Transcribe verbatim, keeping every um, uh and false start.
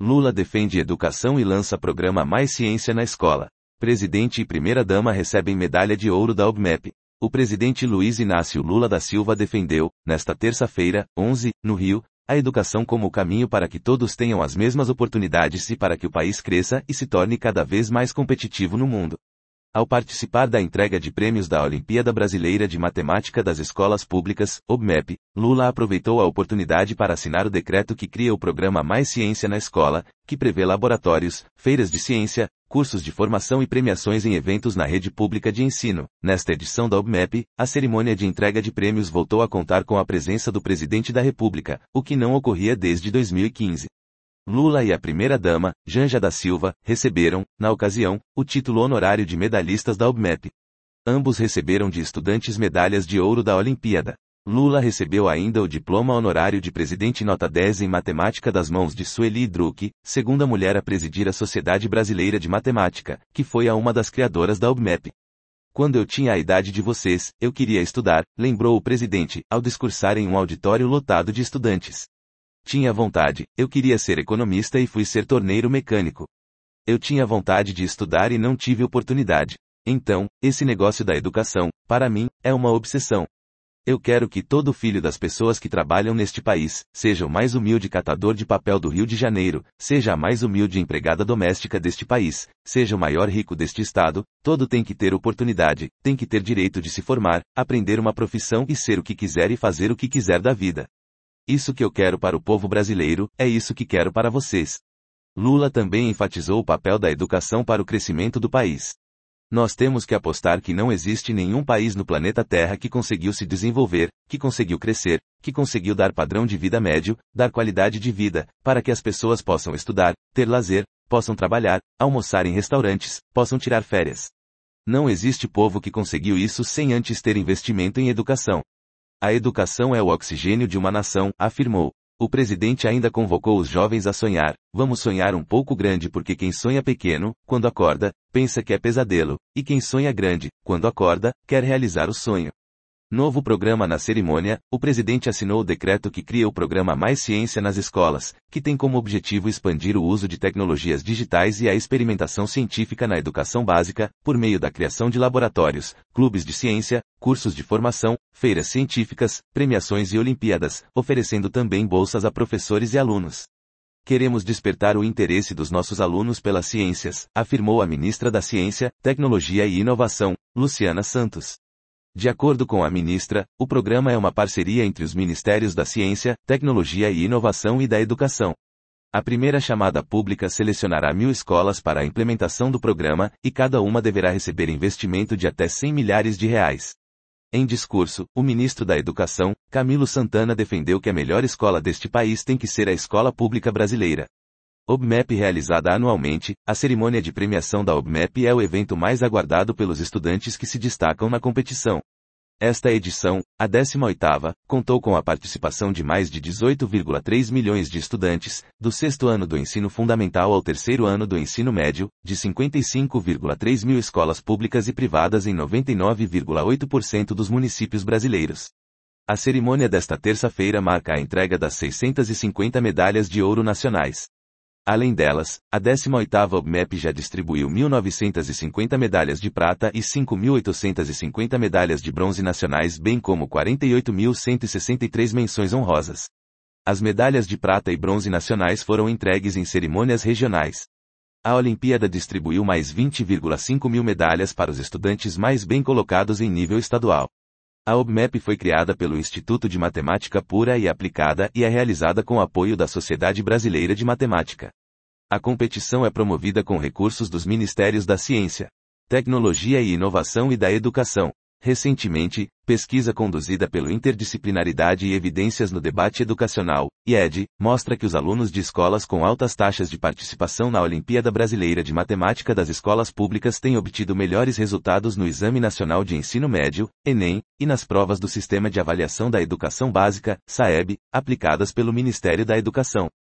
Lula defende educação e lança programa Mais Ciência na Escola. Presidente e primeira-dama recebem medalha de ouro da O B M E P. O presidente Luiz Inácio Lula da Silva defendeu, nesta terça-feira, onze, no Rio, a educação como o caminho para que todos tenham as mesmas oportunidades e para que o país cresça e se torne cada vez mais competitivo no mundo. Ao participar da entrega de prêmios da Olimpíada Brasileira de Matemática das Escolas Públicas, O B M E P, Lula aproveitou a oportunidade para assinar o decreto que cria o programa Mais Ciência na Escola, que prevê laboratórios, feiras de ciência, cursos de formação e premiações em eventos na rede pública de ensino. Nesta edição da O B M E P, a cerimônia de entrega de prêmios voltou a contar com a presença do presidente da República, o que não ocorria desde dois mil e quinze. Lula e a primeira-dama, Janja da Silva, receberam, na ocasião, o título honorário de medalhistas da O B M E P. Ambos receberam de estudantes medalhas de ouro da Olimpíada. Lula recebeu ainda o diploma honorário de presidente nota dez em matemática das mãos de Sueli Druck, segunda mulher a presidir a Sociedade Brasileira de Matemática, que foi a uma das criadoras da O B M E P. Quando eu tinha a idade de vocês, eu queria estudar, lembrou o presidente, ao discursar em um auditório lotado de estudantes. Tinha vontade, eu queria ser economista e fui ser torneiro mecânico. Eu tinha vontade de estudar e não tive oportunidade. Então, esse negócio da educação, para mim, é uma obsessão. Eu quero que todo filho das pessoas que trabalham neste país, seja o mais humilde catador de papel do Rio de Janeiro, seja a mais humilde empregada doméstica deste país, seja o maior rico deste estado, todo tem que ter oportunidade, tem que ter direito de se formar, aprender uma profissão e ser o que quiser e fazer o que quiser da vida. Isso que eu quero para o povo brasileiro, é isso que quero para vocês. Lula também enfatizou o papel da educação para o crescimento do país. Nós temos que apostar que não existe nenhum país no planeta Terra que conseguiu se desenvolver, que conseguiu crescer, que conseguiu dar padrão de vida médio, dar qualidade de vida, para que as pessoas possam estudar, ter lazer, possam trabalhar, almoçar em restaurantes, possam tirar férias. Não existe povo que conseguiu isso sem antes ter investimento em educação. A educação é o oxigênio de uma nação, afirmou. O presidente ainda convocou os jovens a sonhar. Vamos sonhar um pouco grande porque quem sonha pequeno, quando acorda, pensa que é pesadelo, e quem sonha grande, quando acorda, quer realizar o sonho. Novo programa na cerimônia, o presidente assinou o decreto que cria o programa Mais Ciência nas Escolas, que tem como objetivo expandir o uso de tecnologias digitais e a experimentação científica na educação básica, por meio da criação de laboratórios, clubes de ciência, cursos de formação, feiras científicas, premiações e olimpíadas, oferecendo também bolsas a professores e alunos. Queremos despertar o interesse dos nossos alunos pelas ciências, afirmou a ministra da Ciência, Tecnologia e Inovação, Luciana Santos. De acordo com a ministra, o programa é uma parceria entre os Ministérios da Ciência, Tecnologia e Inovação e da Educação. A primeira chamada pública selecionará mil escolas para a implementação do programa, e cada uma deverá receber investimento de até cem milhares de reais. Em discurso, o ministro da Educação, Camilo Santana defendeu que a melhor escola deste país tem que ser a escola pública brasileira. O B M E P realizada anualmente, a cerimônia de premiação da O B M E P é o evento mais aguardado pelos estudantes que se destacam na competição. Esta edição, a décima oitava, contou com a participação de mais de dezoito vírgula três milhões de estudantes, do sexto ano do ensino fundamental ao terceiro ano do ensino médio, de cinquenta e cinco vírgula três mil escolas públicas e privadas em noventa e nove vírgula oito por cento dos municípios brasileiros. A cerimônia desta terça-feira marca a entrega das seiscentas e cinquenta medalhas de ouro nacionais. Além delas, a décima oitava O B M E P já distribuiu mil novecentas e cinquenta medalhas de prata e cinco mil oitocentas e cinquenta medalhas de bronze nacionais, bem como quarenta e oito mil cento e sessenta e três menções honrosas. As medalhas de prata e bronze nacionais foram entregues em cerimônias regionais. A Olimpíada distribuiu mais vinte vírgula cinco mil medalhas para os estudantes mais bem colocados em nível estadual. A O B M E P foi criada pelo Instituto de Matemática Pura e Aplicada e é realizada com o apoio da Sociedade Brasileira de Matemática. A competição é promovida com recursos dos Ministérios da Ciência, Tecnologia e Inovação e da Educação. Recentemente, pesquisa conduzida pelo Interdisciplinaridade e Evidências no Debate Educacional, I E D, mostra que os alunos de escolas com altas taxas de participação na Olimpíada Brasileira de Matemática das Escolas Públicas têm obtido melhores resultados no Exame Nacional de Ensino Médio, Enem, e nas provas do Sistema de Avaliação da Educação Básica, SAEB, aplicadas pelo Ministério da Educação.